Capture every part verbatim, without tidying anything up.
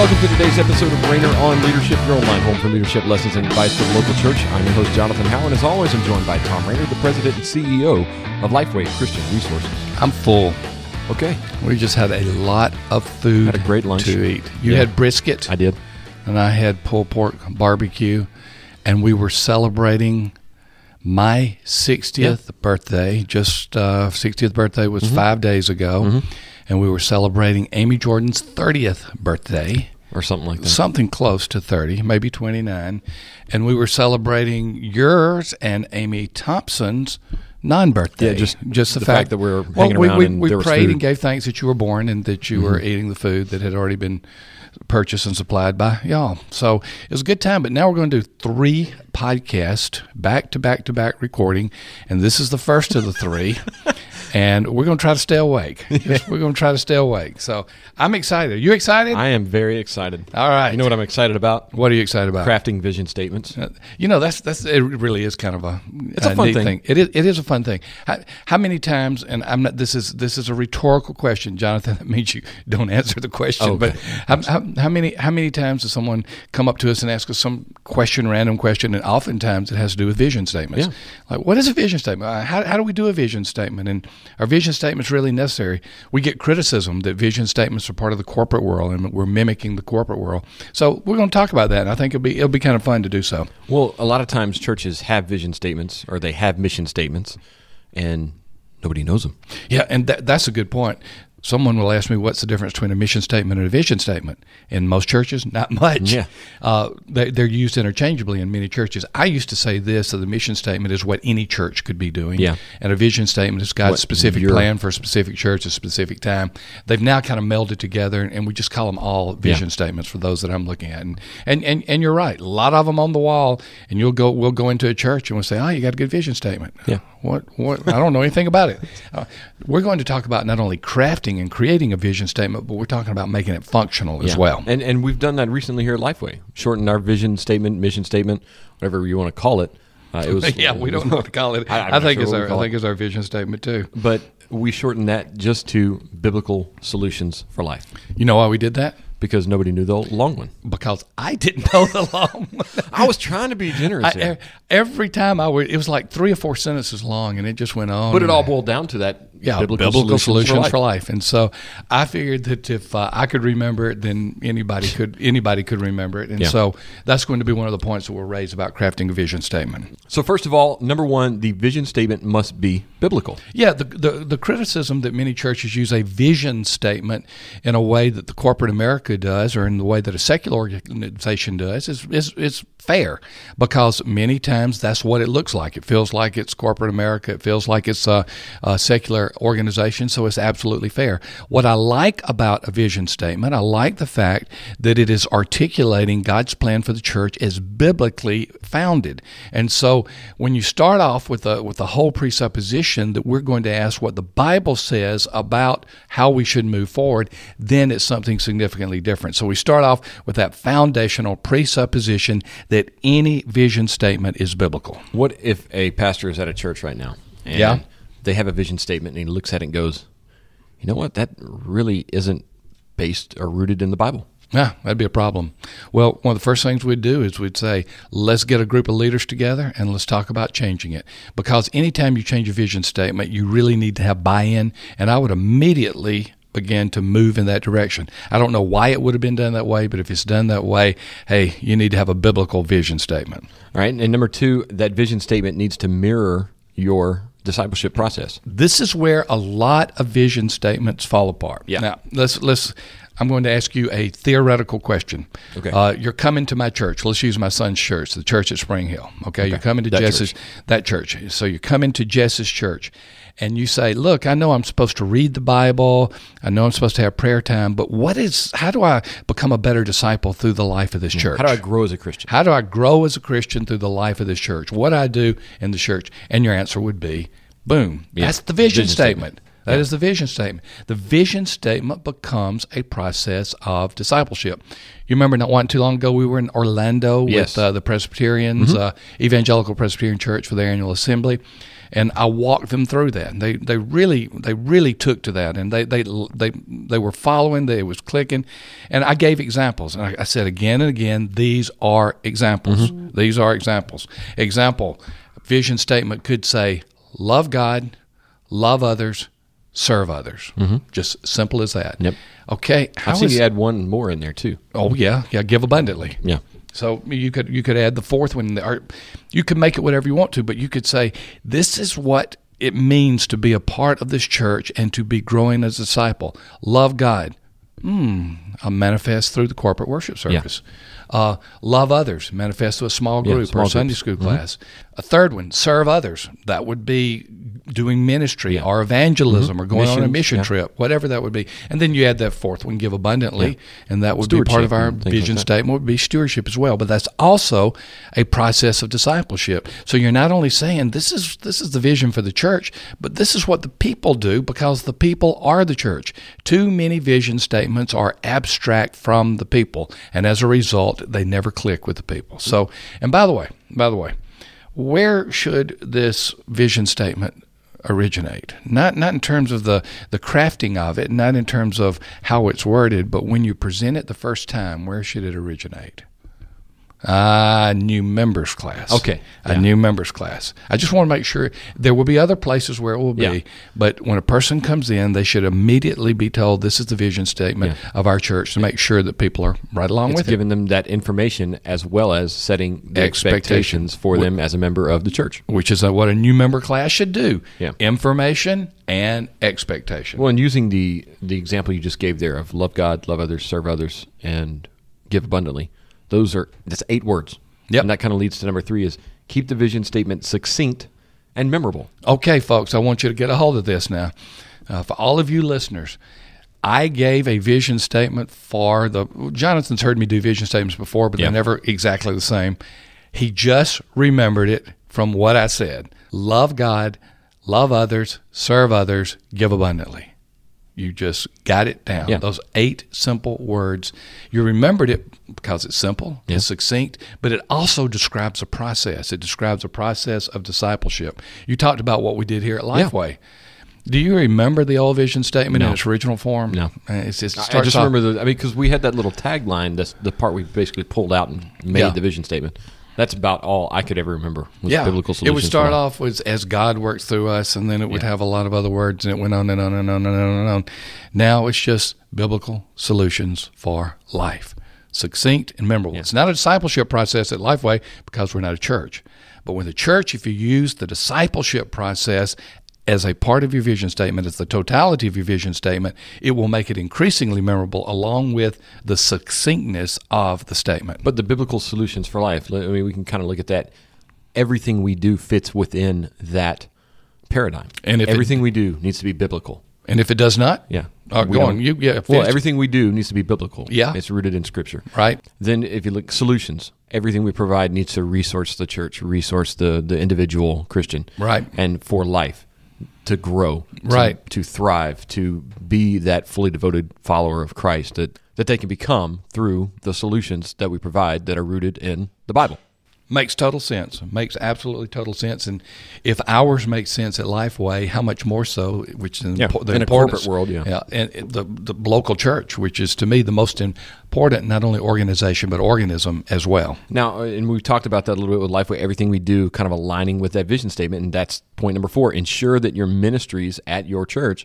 Welcome to today's episode of Rainer on Leadership, your online home for leadership lessons and advice for the local church. I'm your host, Jonathan Howe, and as always, I'm joined by Tom Rainer, the president and C E O of Lifeway Christian Resources. I'm full. Okay. We just had a lot of food Had a great lunch. to eat. You Yeah. had brisket. I did. And I had pulled pork barbecue. And we were celebrating my sixtieth Yeah. birthday. Just uh, sixtieth birthday was Mm-hmm. five days ago. Mm-hmm. And we were celebrating Amy Jordan's thirtieth birthday. Or something like that. Something close to thirty, maybe twenty-nine. And we were celebrating yours and Amy Thompson's non-birthday. Yeah, just just the, the fact that we were well, hanging we, around we, and we there was prayed food. and gave thanks that you were born and that you Mm-hmm. were eating the food that had already been purchased and supplied by y'all. So it was a good time. But now we're going to do three podcasts, back to back to back recording, and this is the first of the three. And we're going to try to stay awake. Just- we're going to try to stay awake. So I'm excited. Are you excited? I am very excited. All right. You know what I'm excited about? What are you excited about? Crafting vision statements. Uh, You know, that's that's it. Really is kind of a, It's a fun neat thing. It is. It is a fun thing. How, how many times? And I'm not. This is this is a rhetorical question, Jonathan. That means you don't answer the question. Oh, okay. But how, how, how many how many times does someone come up to us and ask us some question, random question, and oftentimes it has to do with vision statements. Yeah. Like, what is a vision statement? Uh, How how do we do a vision statement? And are vision statements really necessary? We get criticism that vision statements are part of the corporate world and we're mimicking the corporate world. So we're going to talk about that, and I think it'll be it'll be kind of fun to do so. Well, a lot of times churches have vision statements or they have mission statements, and nobody knows them. Yeah, and that, that's a good point. Someone will ask me, what's the difference between a mission statement and a vision statement? In most churches, not much. Yeah. Uh, they, they're used interchangeably in many churches. I used to say this, that the mission statement is what any church could be doing. Yeah. And a vision statement is God's What specific your- plan for a specific church at a specific time. They've now kind of melded together, and we just call them all vision Yeah. statements for those that I'm looking at. And, and and and you're right. A lot of them on the wall, and you'll go. We'll go into a church and we'll say, "Oh, you got a good vision statement." Yeah. What? What? I don't know anything about it. Uh, we're going to talk about not only crafting and creating a vision statement, but we're talking about making it functional as Yeah. well. And and we've done that recently here at Lifeway. Shortened our vision statement, mission statement, whatever you want to call it. Uh, it was yeah, we don't know what to call it. I- I'm I, not think sure it's what we our. call I it. think it's our vision statement too. But we shortened that just to biblical solutions for life You know why we did that? because nobody knew the long one. Because I didn't know the long one. I was trying to be generous I, here. e- every time I would, it was like three or four sentences long, and it just went on. But it and all on. boiled down to that Yeah, biblical, biblical, solutions, solutions, for, life. for life. And so I figured that if uh, I could remember it, then anybody could anybody could remember it. And Yeah. so that's going to be one of the points that we'll raise about crafting a vision statement. So first of all, number one, the vision statement must be biblical. Yeah, the, the the criticism that many churches use a vision statement in a way that the corporate America does, or in the way that a secular organization does, is is, is fair, because many times that's what it looks like. It feels like it's corporate America. It feels like it's a, a secular organization, so it's absolutely fair. What I like about a vision statement, I like the fact that it is articulating God's plan for the church as biblically founded. And so when you start off with a with the whole presupposition that we're going to ask what the Bible says about how we should move forward, then it's something significantly different. So we start off with that foundational presupposition that any vision statement is biblical. What if a pastor is at a church right now and Yeah. they have a vision statement and he looks at it and goes, you know what, that really isn't based or rooted in the Bible? Yeah, that'd be a problem. Well, one of the first things we'd do is we'd say, let's get a group of leaders together and let's talk about changing it. Because anytime you change a vision statement, you really need to have buy-in, and I would immediately begin to move in that direction. I don't know why it would have been done that way, but if it's done that way, hey, you need to have a biblical vision statement. All right. And number two, that vision statement needs to mirror your discipleship process. This is where a lot of vision statements fall apart. Yeah. Now, let's let's. I'm going to ask you a theoretical question. Okay. Uh, you're coming to my church. Let's use my son's church, the church at Spring Hill. Okay. You're coming to That Jess's church. that church. So you come into Jess's church, and you say, "Look, I know I'm supposed to read the Bible. I know I'm supposed to have prayer time. But what is? How do I become a better disciple through the life of this church? How do I grow as a Christian? How do I grow as a Christian through the life of this church? What do I do in the church?" And your answer would be, boom. Yeah. That's the vision, Vision statement. statement. That Yeah. is the vision statement. The vision statement becomes a process of discipleship. You remember not one too long ago we were in Orlando Yes. with uh, the Presbyterians, uh, Evangelical Presbyterian Church for their annual assembly, and I walked them through that. And they they really they really took to that, and they they they they were following. They, it was clicking, and I gave examples, and I, I said again and again, these are examples. These are examples. Example: vision statement could say, "Love God, love others, serve others." Just simple as that. Yep. Okay. How I've seen is- you add one more in there too. Oh yeah, yeah. Give abundantly. Yeah. So you could you could add the fourth one, or you could make it whatever you want to, but you could say this is what it means to be a part of this church and to be growing as a disciple. Love God. Hmm. Uh, manifest through the corporate worship service. Uh, love others. Manifest through a small Yeah, group small or a Sunday groups. school class. A third one, serve others. That would be doing ministry or evangelism or going on a Missions, mission yeah. trip, whatever that would be. And then you add that fourth one, give abundantly, and that would be part of Stewardship our and things vision like that. statement would be stewardship as well. But that's also a process of discipleship. So you're not only saying this is this is the vision for the church, but this is what the people do because the people are the church. Too many vision statements are abstract from the people, and as a result, they never click with the people. So, and by the way, by the way, where should this vision statement originate? Not not in terms of the, the crafting of it, not in terms of how it's worded, but when you present it the first time, where should it originate? Ah, new members class. Okay. A Yeah. new members class. I just want to make sure there will be other places where it will be, Yeah. but when a person comes in, they should immediately be told this is the vision statement Yeah. of our church to make sure that people are right along It's with it. giving them that information as well as setting the Expectation. expectations for them as a member of the church. Which is what a new member class should do. Yeah. Information and expectation. Well, and using the the example you just gave there of love God, love others, serve others, and give abundantly, those are that's eight words. Yep. And that kind of leads to number three is keep the vision statement succinct and memorable. Okay, folks, I want you to get a hold of this now. Uh, for all of you listeners, I gave a vision statement for the. Jonathan's heard me do vision statements before, but Yeah. they're never exactly the same. He just remembered it from what I said. Love God, love others, serve others, give abundantly. You just got it down. Yeah. Those eight simple words. You remembered it because it's simple, Yeah. it's succinct, but it also describes a process. It describes a process of discipleship. You talked about what we did here at Lifeway. Do you remember the old vision statement No. in its original form? No. Uh, It's, it's, it I starts just off- remember the. I mean, because we had that little tagline. That's the part we basically pulled out and made Yeah. the vision statement. That's about all I could ever remember. Was yeah, biblical it solutions. would for start life. off with as God works through us, and then it would Yeah. have a lot of other words, and it went on and on and on and on and on. Now it's just biblical solutions for life, succinct and memorable. Yeah. It's not a discipleship process at Lifeway because we're not a church. But with a church, if you use the discipleship process as a part of your vision statement, as the totality of your vision statement, it will make it increasingly memorable along with the succinctness of the statement. But the biblical solutions for life, I mean, we can kind of look at that. Everything we do fits within that paradigm. And if it- everything we do needs to be biblical. And if it does not, Yeah. uh, We go don't- on. You, yeah, Well, finish. everything we do needs to be biblical. Yeah. It's rooted in Scripture. Right. Then if you look solutions, everything we provide needs to resource the church, resource the, the individual Christian. Right. And for life, to grow. to- Right. To thrive, to be that fully devoted follower of Christ that, that they can become through the solutions that we provide that are rooted in the Bible. Makes total sense. Makes absolutely total sense. And if ours makes sense at Lifeway, how much more so? Which is Yeah, impo- the in a importance- corporate world, yeah. yeah, and and the the local church, which is to me the most important, not only organization but organism as well. Now, uh, and we've talked about that a little bit with Lifeway, everything we do kind of aligning with that vision statement, and that's point number four. Ensure that your ministries at your church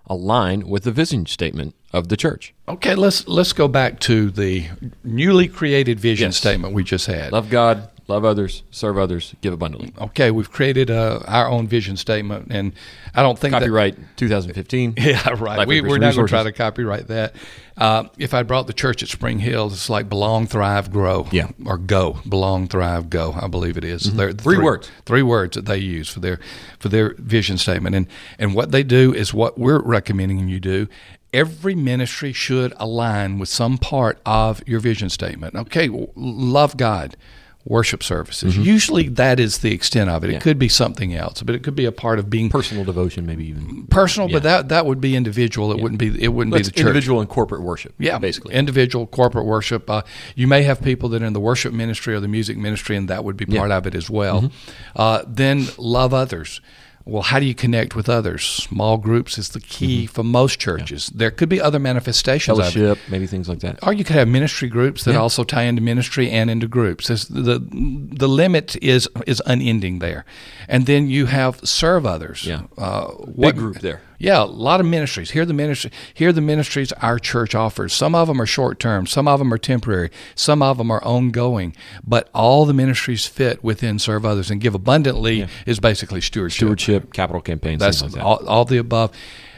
align with the vision statement of the church. Okay, let's let's go back to the newly created vision Yes. statement we just had. Love God, love others, serve others, give abundantly. Okay, we've created uh, our own vision statement, and I don't think that, Copyright twenty fifteen. Yeah, right. We, Lifeway we're not going to Resources. try to copyright that. Uh, if I brought the church at Spring Hill, it's like belong, thrive, grow. Yeah. Or go. Belong, thrive, go. I believe it is. They're the Three words. Three words that they use for their for their vision statement. And and what they do is what we're recommending you do. Every ministry should align with some part of your vision statement. Okay, w- love God. worship services. Mm-hmm. Usually that is the extent of it. It yeah. could be something else, but it could be a part of being personal devotion, maybe even personal. Yeah. But that that would be individual. It yeah. wouldn't be. It wouldn't That's be the church. Individual and corporate worship. Yeah, basically individual corporate worship. Uh, you may have people that are in the worship ministry or the music ministry, and that would be part yeah. of it as well. Mm-hmm. Uh, then love others. Well, how do you connect with others? Small groups is the key mm-hmm. for most churches. Yeah. There could be other manifestations Fellowship, of it. maybe things like that. Or you could have ministry groups that yeah. also tie into ministry and into groups. It's the the limit is is unending there. And then you have serve others. Yeah, uh, big what, group there. Yeah, a lot of ministries. Here are the ministry. Here are the ministries our church offers. Some of them are short term. Some of them are temporary. Some of them are ongoing. But all the ministries fit within serve others and give abundantly. Yeah. Is basically stewardship. Stewardship, capital campaigns. That's things like that. all, all the above.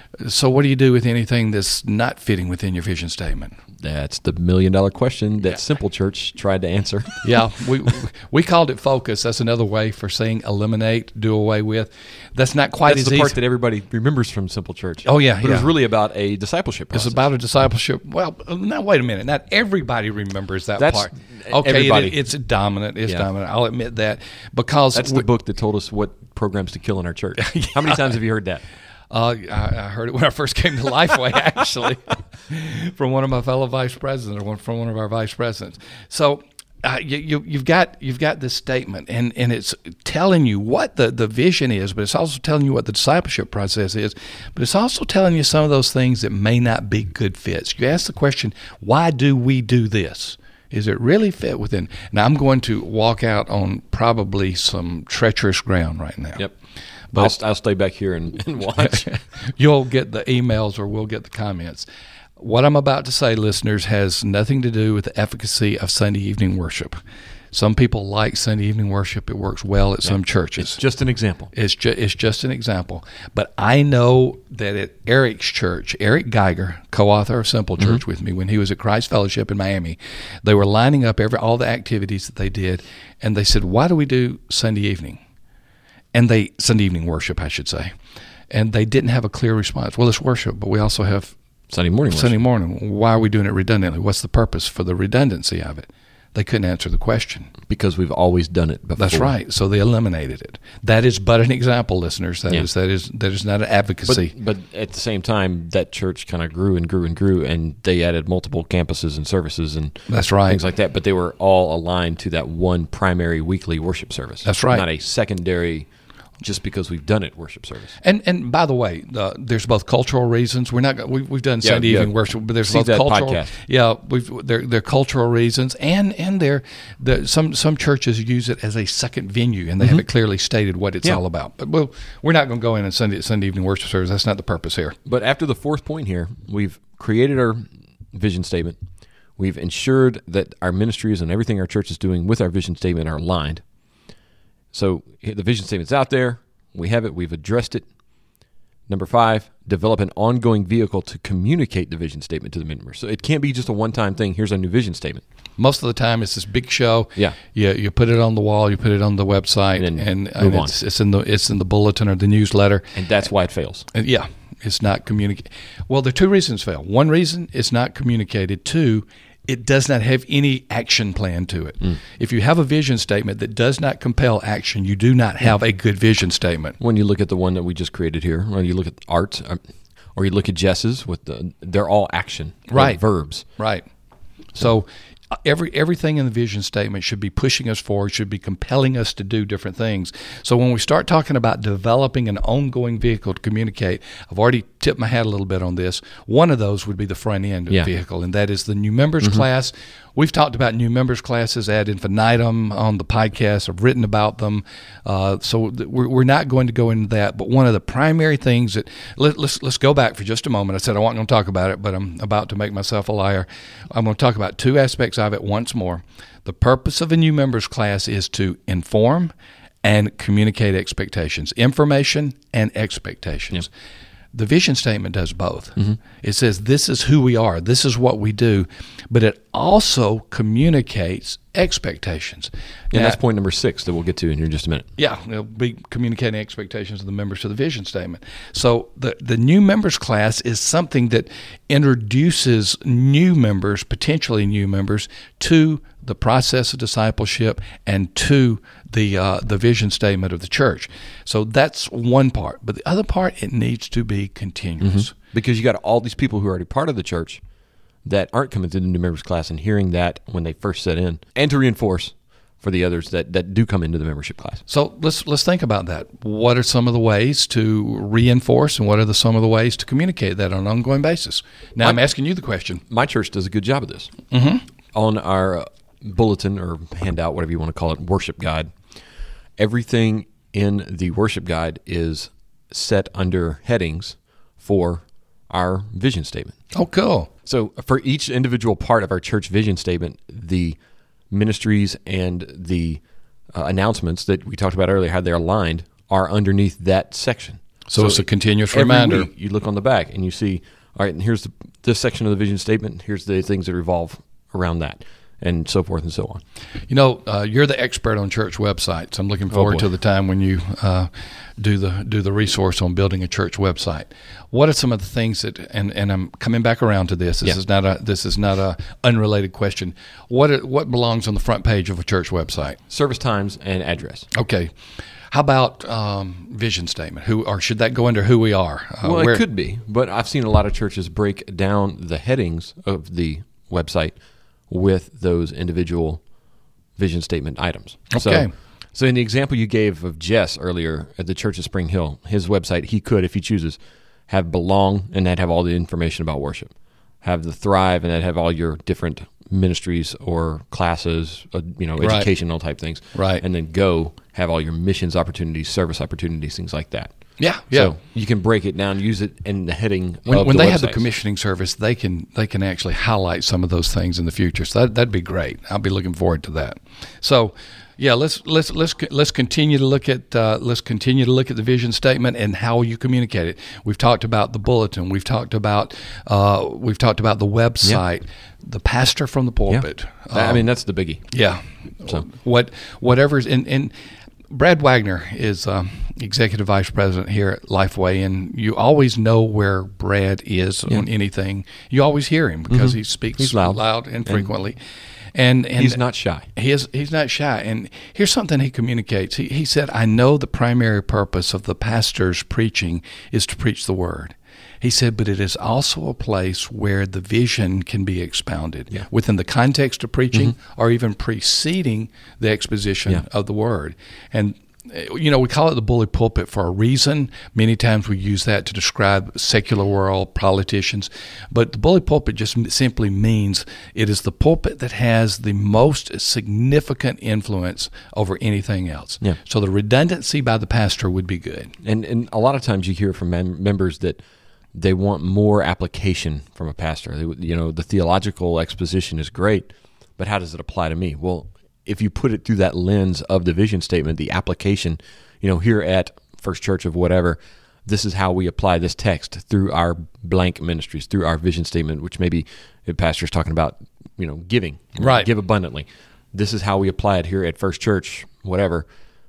So what do you do with anything that's not fitting within your vision statement? That's the million dollar question that Yeah. Simple Church tried to answer. Yeah, we we called it focus. That's another way for saying eliminate, do away with. That's not quite That's as the easy. part that everybody remembers from Simple Church. Oh, yeah, but it was yeah. really about a discipleship process. It's about a discipleship. Well, now wait a minute. Not everybody remembers that That's part. Okay, everybody. it, it's dominant. It's Yeah. dominant. I'll admit that because That's we, the book that told us what programs to kill in our church. How many times have you heard that? Uh, I, I heard it when I first came to Lifeway, actually, from one of my fellow vice presidents, or one, from one of our vice presidents. So uh, you, you, you've got you've got this statement, and, and it's telling you what the, the vision is, but it's also telling you what the discipleship process is, but it's also telling you some of those things that may not be good fits. You ask the question, why do we do this? Is it really fit within? Now, I'm going to walk out on probably some treacherous ground right now. Yep. But I'll, I'll stay back here and, and watch. You'll get the emails or we'll get the comments. What I'm about to say, listeners, has nothing to do with the efficacy of Sunday evening worship. Some people like Sunday evening worship. It works well at yeah. some churches. It's just an example. It's, ju- it's just an example. But I know that at Eric's church, Eric Geiger, co-author of Simple Church mm-hmm. with me, when he was at Christ Fellowship in Miami, they were lining up every all the activities that they did, and they said, why do we do Sunday evening? And they, Sunday evening worship, I should say. And they didn't have a clear response. Well, it's worship, but we also have Sunday morning Sunday worship. morning. Why are we doing it redundantly? What's the purpose for the redundancy of it? They couldn't answer the question. Because we've always done it before. That's right. So they eliminated it. That is but an example, listeners. That yeah. is that is that is not an advocacy. But, but at the same time, that church kind of grew and grew and grew, and they added multiple campuses and services and that's right. things like that. But they were all aligned to that one primary weekly worship service. That's right. Not a secondary, just because we've done it, worship service. And and by the way, uh, there's both cultural reasons. We're not we, we've done yeah, Sunday yeah. evening worship, but there's See both that cultural. podcast. Yeah, we've there there are cultural reasons, and and there the some some churches use it as a second venue, and they Mm-hmm. have it clearly stated what it's Yeah. all about. But we'll, we're not going to go in and Sunday Sunday evening worship service. That's not the purpose here. But after the fourth point here, we've created our vision statement. We've ensured that our ministries and everything our church is doing with our vision statement are aligned. So the vision statement's out there. We have it. We've addressed it. Number five, develop an ongoing vehicle to communicate the vision statement to the members. So it can't be just a one-time thing. Here's our new vision statement. Most of the time, it's this big show. Yeah, you you put it on the wall, you put it on the website, and, and, move and it's, it's in the it's in the bulletin or the newsletter. And that's why it fails. And yeah, it's not communicated. Well, there are two reasons fail. One reason, it's not communicated. Two, it does not have any action plan to it. Mm. If you have a vision statement that does not compel action, you do not have a good vision statement. When you look at the one that we just created here, or you look at Art, or you look at Jess's, with the, they're all action, right? Like verbs, right? So every everything in the vision statement should be pushing us forward, should be compelling us to do different things. So when we start talking about developing an ongoing vehicle to communicate, I've already tipped my hat a little bit on this. One of those would be the front end of yeah. the vehicle, and that is the new members mm-hmm. class. We've talked about new members classes ad infinitum on the podcast. I've written about them. Uh, so th- we're, we're not going to go into that. But one of the primary things that let, let's let's go back for just a moment. I said I wasn't going to talk about it, but I'm about to make myself a liar. I'm going to talk about two aspects of it once more. The purpose of a new members class is to inform and communicate expectations, information and expectations. Yep. The vision statement does both. Mm-hmm. It says this is who we are, this is what we do, but it also communicates expectations. And Now, that's point number six that we'll get to in here in just a minute. Yeah, they'll be communicating expectations of the members to the vision statement. So the, the new members class is something that introduces new members, potentially new members, to the process of discipleship and to the uh, the vision statement of the church. So that's one part. But the other part, it needs to be continuous. Mm-hmm. Because you got all these people who are already part of the church that aren't coming to the new members class and hearing that when they first set in, and to reinforce for the others that, that do come into the membership class. So let's let's think about that. What are some of the ways to reinforce, and what are the, some of the ways to communicate that on an ongoing basis? Now, my, I'm asking you the question. My church does a good job of this. Mm-hmm. On our bulletin or handout, whatever you want to call it, worship guide, everything in the worship guide is set under headings for our vision statement. Oh, cool. So for each individual part of our church vision statement, the ministries and the uh, announcements that we talked about earlier, how they're aligned, are underneath that section. So, so it's a continuous every reminder. Week you look on the back and you see, all right, and here's the, this section of the vision statement. Here's the things that revolve around that, and so forth and so on. You know, uh, you're the expert on church websites. I'm looking forward oh to the time when you uh, do the do the resource on building a church website. What are some of the things that, and, and I'm coming back around to this. This yeah. is not a this is not a unrelated question. What are, what belongs on the front page of a church website? Service times and address. Okay. How about um, vision statement? Who, or should that go under who we are? Uh, well, where, it could be, but I've seen a lot of churches break down the headings of the website with those individual vision statement items. Okay. So, so in the example you gave of Jess earlier at the Church of Spring Hill, his website, he could, if he chooses, have belong, and that'd have all the information about worship. Have the thrive, and that'd have all your different ministries or classes, uh, you know, Right. educational type things. Right. And then go have all your missions opportunities, service opportunities, things like that. Yeah, yeah. So you can break it down, use it in the heading When, of when the they have the websites. commissioning service, they can they can actually highlight some of those things in the future. So that that'd be great. I'll be looking forward to that. So, yeah, let's let's let's let's continue to look at uh, let's continue to look at the vision statement and how you communicate it. We've talked about the bulletin. We've talked about uh, we've talked about the website, the pastor from the pulpit. Yeah. I Um, mean, that's the biggie. Yeah. So. What whatever's in and Brad Wagner is um, executive vice president here at Lifeway, and you always know where Brad is Yeah. on anything. You always hear him because Mhm. he speaks He's loud. and frequently. And, and He's not shy. He is, he's not shy. And here's something he communicates. He, he said, I know the primary purpose of the pastor's preaching is to preach the word. He said, but it is also a place where the vision can be expounded Yeah. within the context of preaching Mm-hmm. or even preceding the exposition Yeah. of the word. And, uh, you know, we call it the bully pulpit for a reason. Many times we use that to describe secular world politicians. But the bully pulpit just m- simply means it is the pulpit that has the most significant influence over anything else. Yeah. So the redundancy by the pastor would be good. And and a lot of times you hear from mem- members that they want more application from a pastor. They, you know, the theological exposition is great, but how does it apply to me? Well, if you put it through that lens of the vision statement, the application, you know, here at First Church of whatever, this is how we apply this text through our blank ministries, through our vision statement, which maybe the pastor's talking about, you know, giving, Right. give abundantly. This is how we apply it here at First Church, whatever.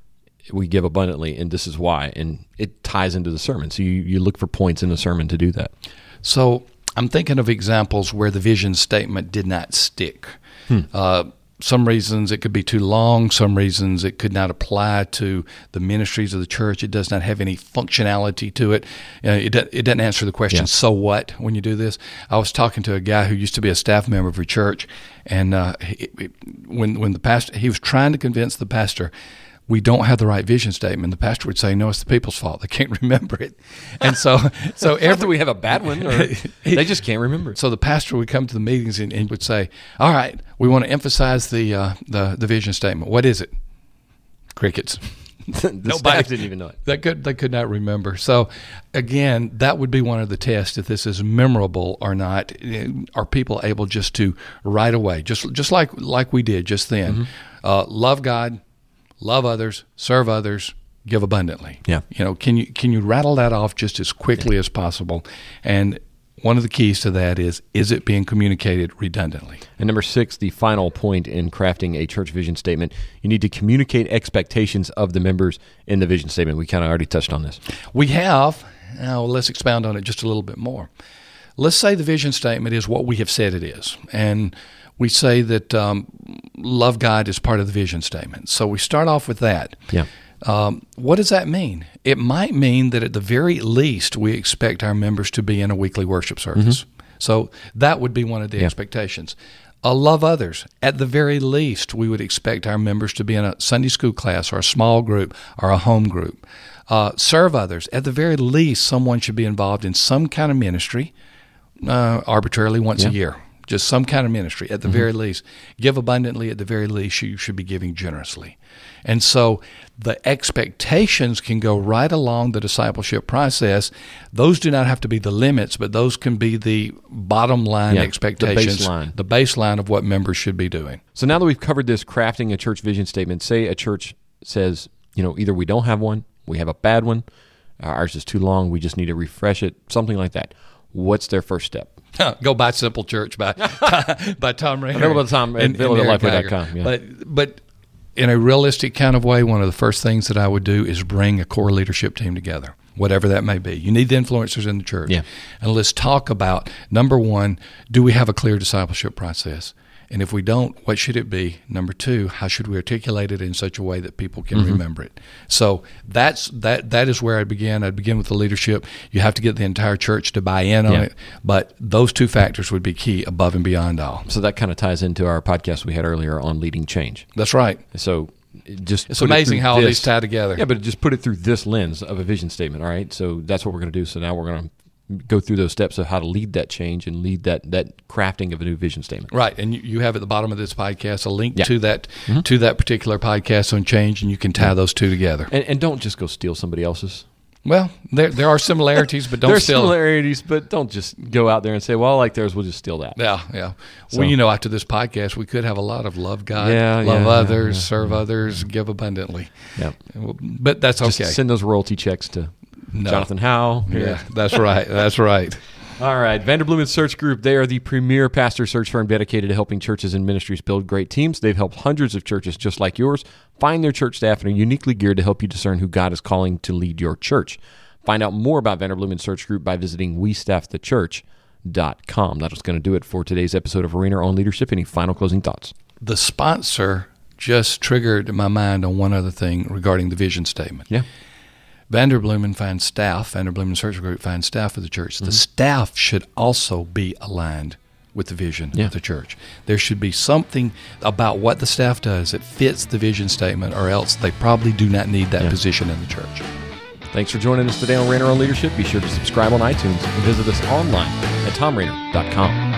We give abundantly, and this is why. And it ties into the sermon. So you, you look for points in the sermon to do that. So I'm thinking of examples where the vision statement did not stick. Hmm. Uh, some reasons it could be too long. Some reasons it could not apply to the ministries of the church. It does not have any functionality to it. Uh, it, do, it doesn't answer the question, Yeah. so what, when you do this? I was talking to a guy who used to be a staff member of a church, and uh, he, he- when, when the pastor, he was trying to convince the pastor, we don't have the right vision statement. The pastor would say, no, it's the people's fault. They can't remember it. And so so After every we have a bad one, or they just can't remember it. so the pastor would come to the meetings and, and would say, all right, we want to emphasize the uh, the, the vision statement. What is it? Crickets. the staff didn't even know it. They could they could not remember. So again, that would be one of the tests if this is memorable or not. Are people able just to right away, just just like like we did just then, Mm-hmm. uh, love God, love others, serve others, give abundantly. Yeah. You know, can you can you rattle that off just as quickly as possible? And one of the keys to that is, is it being communicated redundantly? And number six, the final point in crafting a church vision statement, you need to communicate expectations of the members in the vision statement. We kind of already touched on this. We have. Now, let's expound on it just a little bit more. Let's say the vision statement is what we have said it is. And we say that um, love God is part of the vision statement. So we start off with that. Yeah. Um, what does that mean? It might mean that at the very least we expect our members to be in a weekly worship service. Mm-hmm. So that would be one of the yeah. expectations. Uh, love others. At the very least, we would expect our members to be in a Sunday school class or a small group or a home group. Uh, serve others. At the very least, someone should be involved in some kind of ministry, uh, arbitrarily once yeah. a year. Just some kind of ministry at the mm-hmm. very least. Give abundantly at the very least. You should be giving generously. And so the expectations can go right along the discipleship process. Those do not have to be the limits, but those can be the bottom line yeah, expectations, the baseline. the baseline of what members should be doing. So now that we've covered this crafting a church vision statement, say a church says, you know, either we don't have one, we have a bad one, ours is too long, we just need to refresh it, something like that. What's their first step? Go buy Simple Church by by Tom Rainer. Available at Tom and available at lifeway dot com. Yeah. But but in a realistic kind of way, one of the first things that I would do is bring a core leadership team together, whatever that may be. You need the influencers in the church. Yeah. And let's talk about, number one, do we have a clear discipleship process? And if we don't, what should it be? Number two, how should we articulate it in such a way that people can mm-hmm. remember it? So that's that. That is where I begin. I'd begin with the leadership. You have to get the entire church to buy in on yeah. it. But those two factors would be key above and beyond all. So that kind of ties into our podcast we had earlier on leading change. That's right. So just it's amazing it how this, all these tie together. Yeah, but just put it through this lens of a vision statement, all right? So that's what we're going to do. So now we're going to go through those steps of how to lead that change and lead that that crafting of a new vision statement. Right, and you, you have at the bottom of this podcast a link yeah. to that mm-hmm. to that particular podcast on change, and you can tie yeah. those two together. And, and don't just go steal somebody else's. Well, there there are similarities, but don't there are steal similarities, but don't just go out there and say, "Well, I like theirs, we'll just steal that." Yeah, yeah. So, well, you know, after this podcast, we could have a lot of love God, yeah, love yeah, others, yeah, serve yeah. others, give abundantly. Yeah, but that's okay. Just send those royalty checks to no. Jonathan Howe. Yeah, that's right. That's right. All right, Vanderbloemen Search Group, they are the premier pastor search firm dedicated to helping churches and ministries build great teams. They've helped hundreds of churches just like yours find their church staff and are uniquely geared to help you discern who God is calling to lead your church. Find out more about Vanderbloemen Search Group by visiting we staff the church dot com. That's going to do it for today's episode of Arena on Leadership. Any final closing thoughts? The sponsor just triggered my mind on one other thing regarding the vision statement. Yeah. Vanderbloemen finds staff, Vanderbloemen Search Group finds staff for the church. The mm-hmm. staff should also be aligned with the vision yeah. of the church. There should be something about what the staff does that fits the vision statement, or else they probably do not need that yeah. position in the church. Thanks for joining us today on Rainer on Leadership. Be sure to subscribe on iTunes and visit us online at tom rainer dot com.